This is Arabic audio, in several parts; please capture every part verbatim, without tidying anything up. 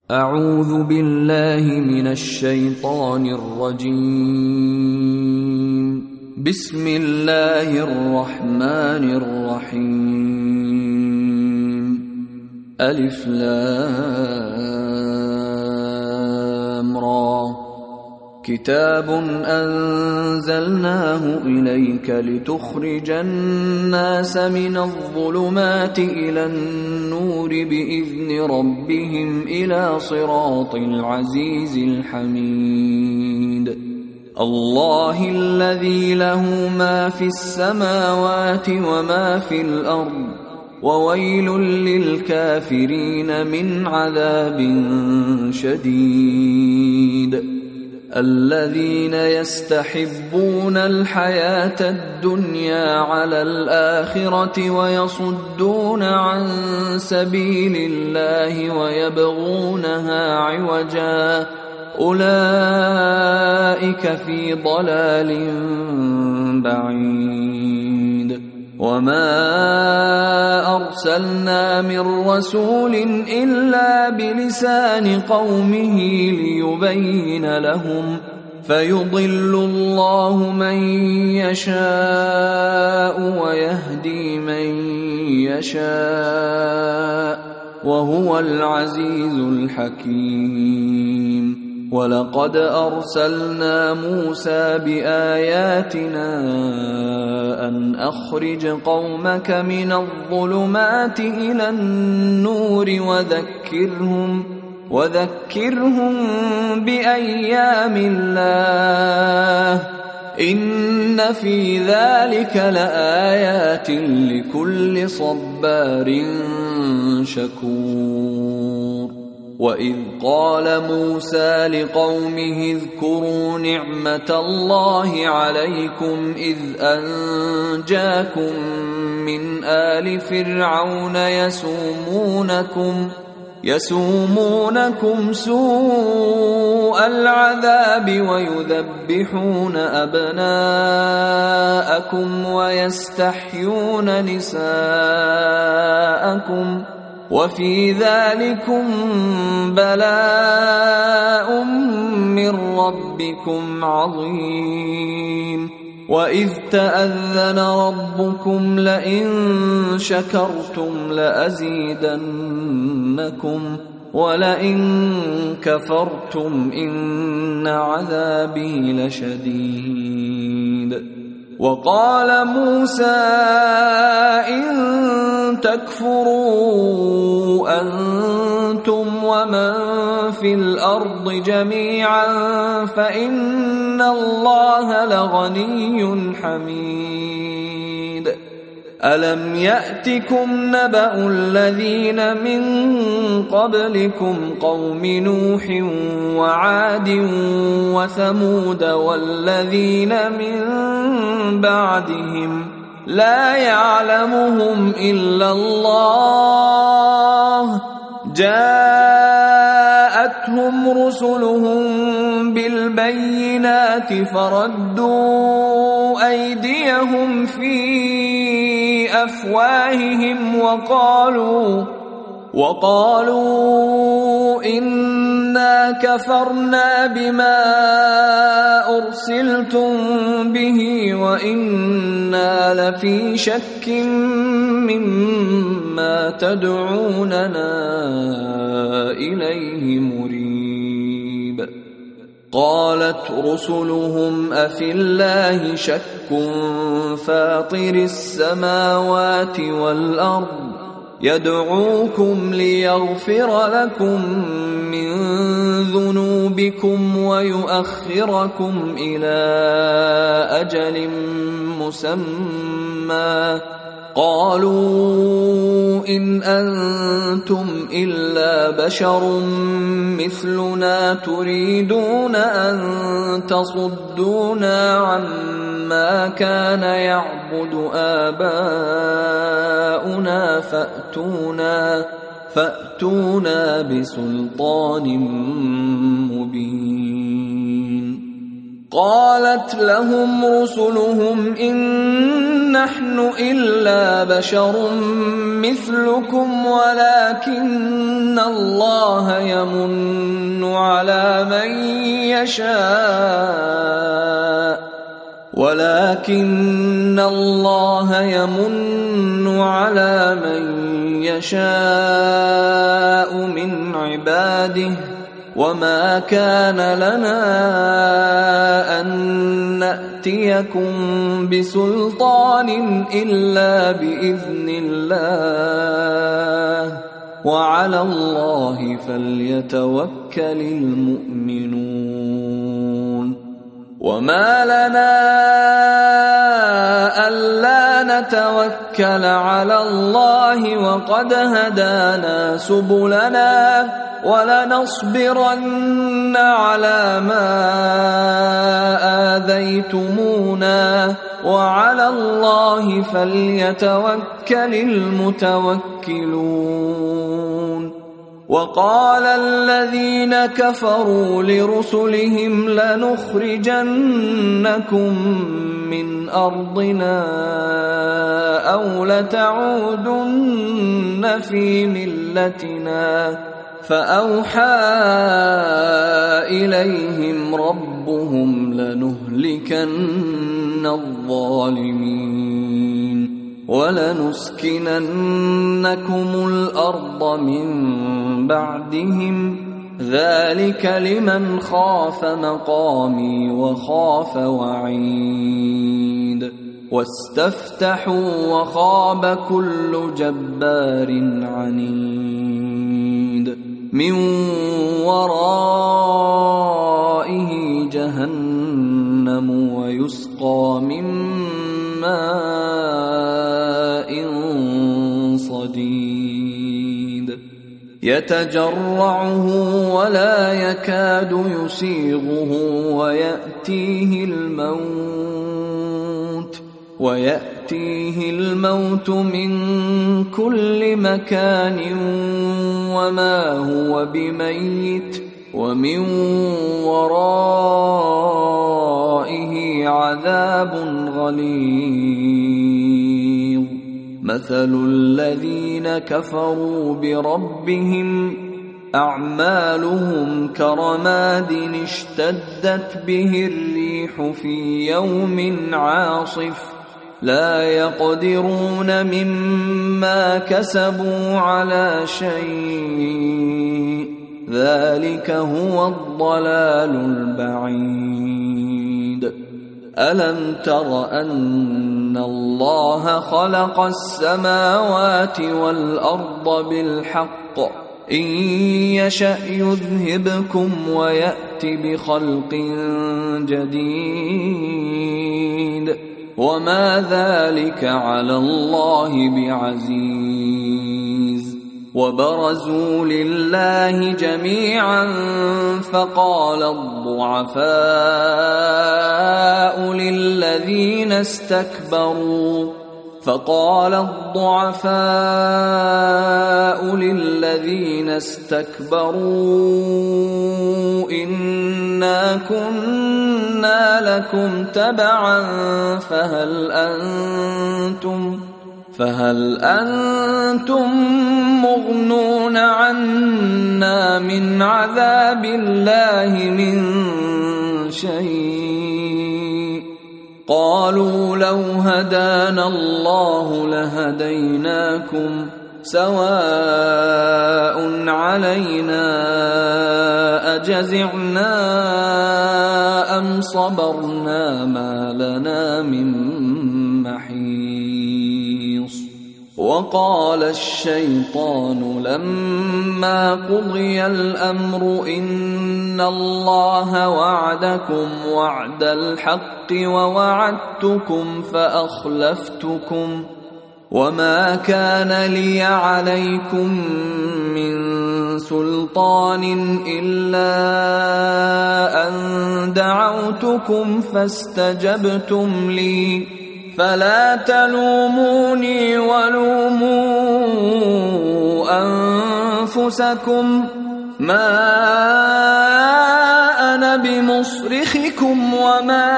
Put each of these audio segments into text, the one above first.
أعوذ بالله من الشيطان الرجيم. بسم الله الرحمن الرحيم. ألف لام را. كتاب أنزلناه إليك لتخرج الناس من الظلمات إلى النور بإذن ربهم إلى صراط العزيز الحميد. الله الذي له ما في السماوات وما في الأرض، وويل للكافرين من عذاب شديد. الذين يستحبون الحياة الدنيا على الآخرة ويصدون عن سبيل الله ويبغونها عوجا، أولئك في ضلال بعيد. وما أرسلنا من رسول إلا بلسان قومه ليبين لهم، فيضل الله من يشاء ويهدي من يشاء، وهو العزيز الحكيم. ولقد أرسلنا موسى بآياتنا أن أخرج قومك من الظلمات إلى النور وذكرهم وذكرهم بأيام الله، إن في ذلك لآيات لكل صبار شكور. وإذ قال موسى لقومه اذكروا نعمة الله عليكم إذ أنجاكم من آل فرعون يسومونكم يسومونكم سوء العذاب ويذبحون أبناءكم ويستحيون نساءكم، وفي ذلكم بلاء من ربكم عظيم. وإذ تأذن ربكم لئن شكرتم لأزيدنكم ولئن كفرتم إن عذابي لشديد. وقال موسى إن تكفروا أنتم ومن في الأرض جميعا فإن الله لغني حميد. ألم يأتكم نبأ الذين من قبلكم قوم نوح وعاد وثمود والذين من بعدهم لا يعلمهم إلا الله، جاءتهم رسلهم بالبينات فردوا أيديهم في أفواههم وقالوا وقالوا إنا كفرنا بما أرسلتم به وإنا لفي شك مما تدعوننا إليه مريب. قالت رسلهم أفي الله شك فاطر السماوات والأرض يدعوكم ليغفر لكم من ذنوبكم ويؤخركم إلى أجل مسمى، قالوا إن أنتم إلا بشر مثلنا تريدون أن تصدونا عما كان يعبد آباؤنا فأتونا فأتونا بسلطان مبين. قالت لهم رسلهم إن نحن إلا بشر مثلكم ولكن الله يمن على من يشاء ولكن الله يمن على من يشاء من عباده وما كان لنا أن نأتيكم بسلطان إلا بإذن الله وعلى الله فليتوكل المؤمنون وما لنا ألا نتوكل على الله وقد هدانا سبلنا ولنصبرن على ما آذيتمونا وعلى الله فليتوكل المتوكلون وقال الذين كفروا لرسلهم لنخرجنكم من أرضنا أو لتعودن في ملتنا فأوحى إليهم ربهم لنهلكن الظالمين ولنسكننكم الأرض من بعدهم ذلك لمن خاف مقامي وخاف وعيد واستفتحوا وخاب كل جبار عنيد من ورائه جهنم ويسقى من ماء صديد يتجرعه ولا يكاد يسيغه ويأتيه الموت ويأتيه الموت من كل مكان وما هو بميت ومن ورائه عذاب غليظ مثل الذين كفروا بربهم أعمالهم كرماد اشتدت به الريح في يوم عاصف لا يقدرون مما كسبوا على شيء ذلك هو الضلال البعيد ألم تر أن الله خلق السماوات والأرض بالحق إن يشأ يذهبكم ويأت بخلق جديد وما ذلك على الله بعزيز وبرزوا لله جميعا فقال الضعفاء للذين استكبروا فقال الضعفاء للذين استكبروا إنا كنا لكم تبعا فهل أنتم فهل أنتم مغنون عنا من عذاب الله من شيء قالوا لو هدانا الله لهديناكم سواء علينا أجزعنا أم صبرنا ما لنا من محيص وقال الشيطان لما قضي الأمر إن الله وعدكم وعد الحق ووعدتكم فأخلفتكم وما كان لي عليكم من سلطان إلا أن دعوتكم فاستجبتم لي فلا تلوموني ولوموا أنفسكم ما أنا بمصرخكم وما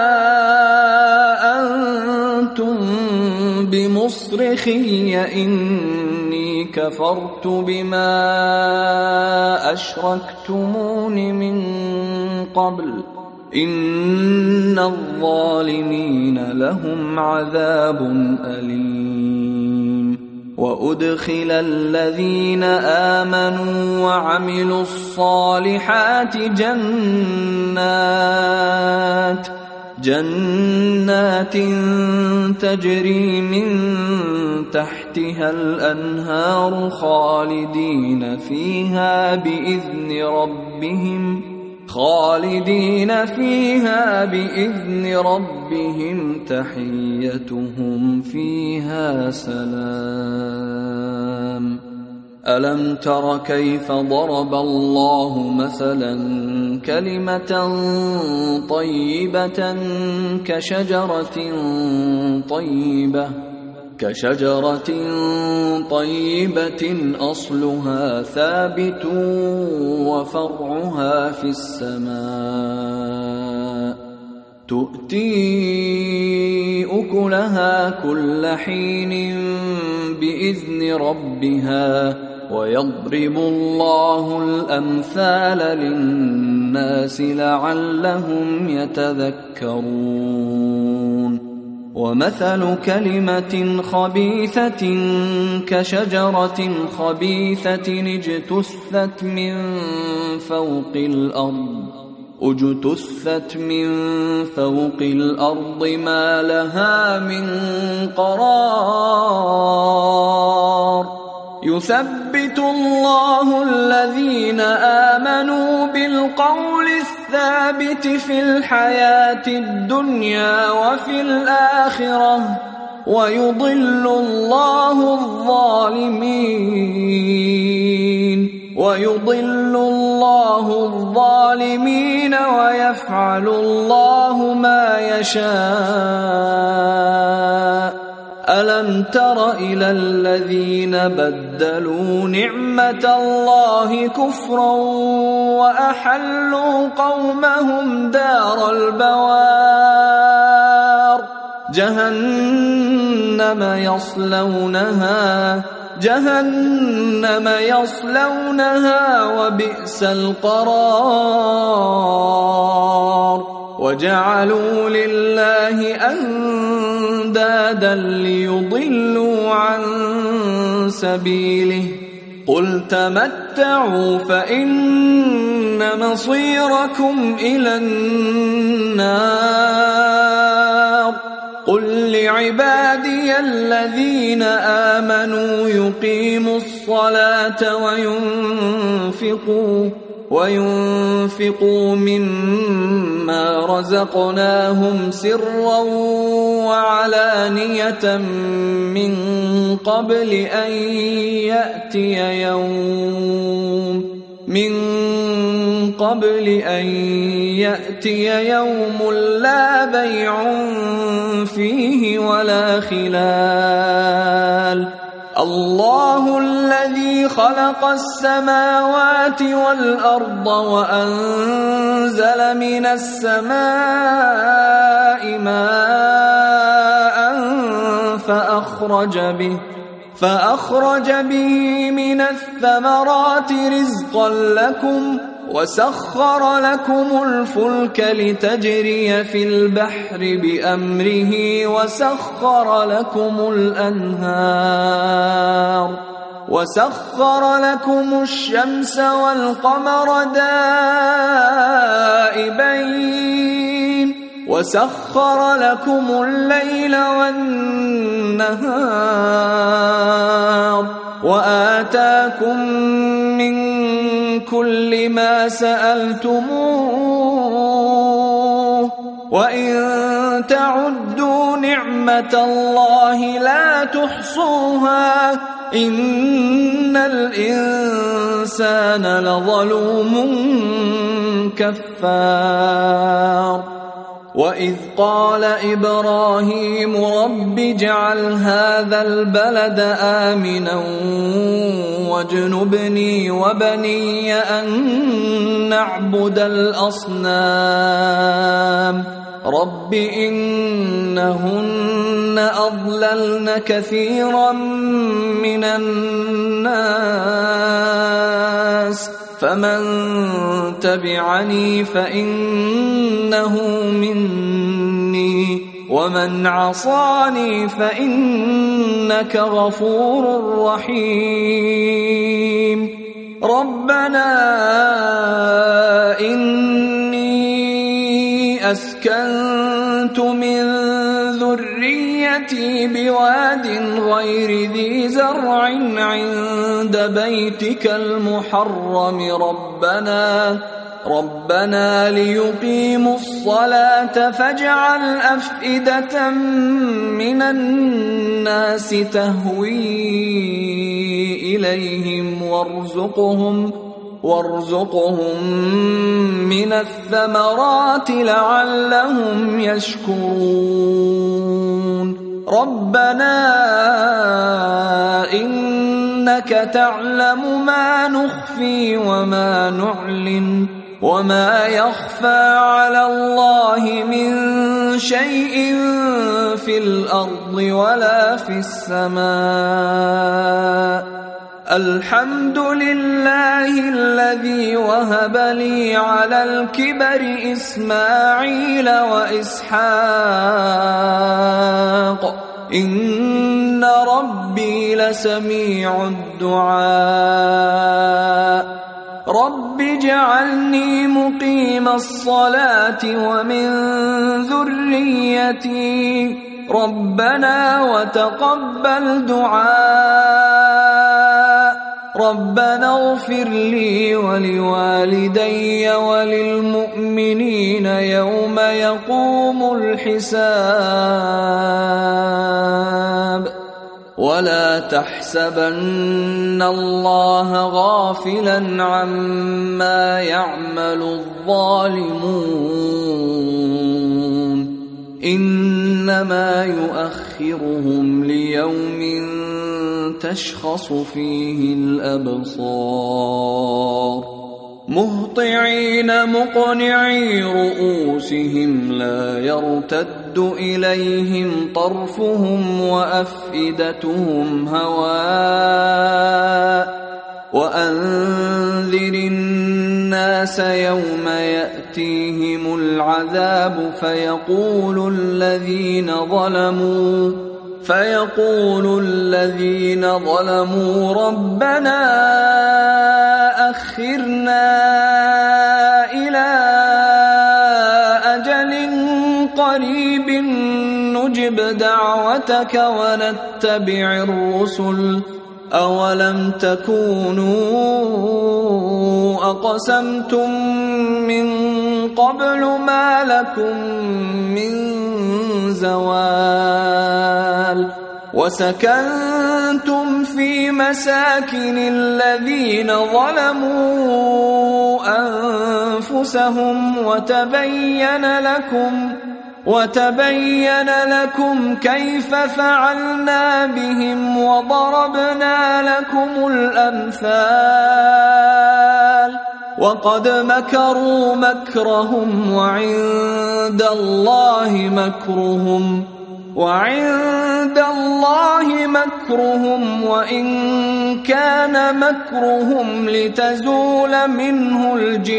أنتم بمصرخي إني كفرت بما أشركتمون من قبل إن الظالمين لهم عذاب أليم. وأدخل الذين آمنوا وعملوا الصالحات جنات جنات تجري من تحتها الأنهار خالدين فيها بإذن ربهم خالدين فيها بإذن ربهم تحيتهم فيها سلام. ألم تر كيف ضرب الله مثلا كلمة طيبة كشجرة طيبة كشجرة طيبة أصلها ثابت وفرعها في السماء تؤتي أكلها كل حين بإذن ربها ويضرب الله الأمثال للناس لعلهم يتذكرون. ومثل كلمة خبيثة كشجرة خبيثة اجتثت من فوق الأرض اجتثت من فوق الأرض ما لها من قرار. يثبت الله الذين آمنوا بالقول الثابت في الحياة الدنيا وفي الآخرة ويضل الله الظالمين ويضل الله الظالمين ويفعل الله ما يشاء. ألم تر إلى الذين بدلوا نعمة الله كفرا وأحلوا قومهم دار البوار جهنم يصلونها جهنم يصلونها وبئس القرار. وجعلوا لله أندادا ليضلوا عن سبيله قل تمتعوا فإن مصيركم إلى النار. قل لعبادي الذين آمنوا يقيموا الصلاة وينفقوا وينفقوا مما رزقناهم سرا وعلانية من قبل أن يأتي يوم من قبل أن يأتي يوم لا بيع فيه ولا خلال. الله الذي خلق السماوات والأرض وأنزل من السماء ماء فأخرج به فأخرج به من الثمرات رزقا لكم وسخر لكم الفلك لتجري في البحر بأمره وسخر لكم الأنهار وسخر لكم الشمس والقمر دائبين وسخر لكم الليل والنهار وآتاكم من كل ما سألتموه وإن تعدوا نعمة الله لا تحصوها إن الإنسان لظلوم كفار. وإذ قال إبراهيم رب اجعل هذا البلد آمنا واجنبني وبني أن نعبد الأصنام رب إنهن أضللن كثيرا من الناس فمن تبعني فإنه مني ومن عصاني فإنك غفور رحيم ربنا إني أسكنت من ذريتي بواد غير ذي زرع عند بيتك المحرم ربنا ربنا ليقيموا الصلاة فاجعل أفئدة من الناس تهوي إليهم وارزقهم وارزقهم من الثمرات لعلهم يشكرون ربنا إنك تعلم ما نخفي وما نعلن وما يخفى على الله من شيء في الأرض ولا في السماء الحمد لله الذي وهب لي على الكبر إسماعيل وإسحاق إن ربي لسميع الدعاء رب اجعلني مقيم الصلاة ومن ذريتي ربنا وتقبل دعاء ربنا اغفر لي ولوالدي وللمؤمنين يوم يقوم الحساب ولا تحسبن الله غافلا عما يعمل الظالمون إنما يؤخرهم ليوم تشخص فيه الأبصار مهطعين مقنعي رؤوسهم لا يرتد إليهم طرفهم وأفئدتهم هواء وأنذر الناس يوم يأتيهم العذاب فيقول الذين ظلموا فيقول الذين ظلموا ربنا أخرنا إلى أجل قريب نجب دعوتك ونتبع الرسل أولم تكونوا أقسمتم من قبل ما لكم من زوال وسكنتم في مساكن الذين ظلموا أنفسهم وتبين لكم وتبين لكم كيف فعلنا بهم وضربنا لكم الأمثال وقد مكروا مكرهم وعند الله مكرهم وعند الله مكرهم وإن كان مكرهم لتزول منه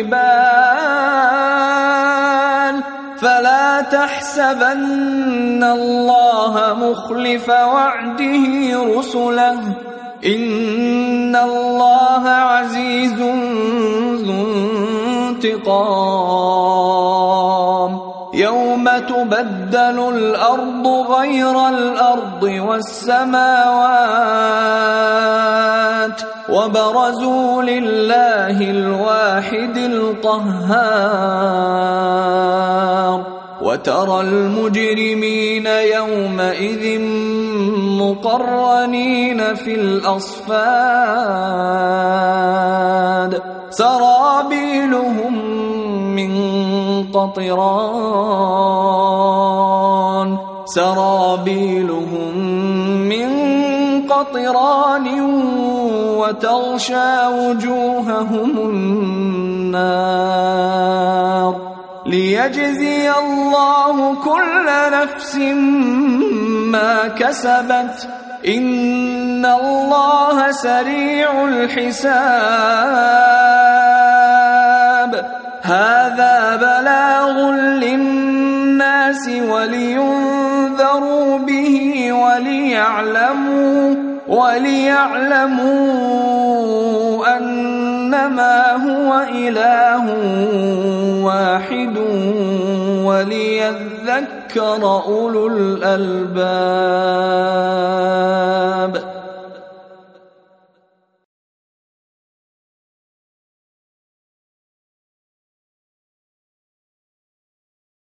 الجبال فلا تحسبن الله مخلف وعده رسله إن الله عزيز ذو انتقام يوم تبدل الأرض غير الأرض والسماوات وبرزوا لله الواحد القهار وترى المجرمين يومئذ مقرنين في الأصفاد سرابيلهم من قطران سرابيلهم من قطران وتغشى وجوههم النار ليجزي الله كل نفس ما كسبت إن الله سريع الحساب هذا بلاغ للناس ولينذروا به وليعلموا وليعلموا أنما هو إله واحد وليذكر أولو الألباب.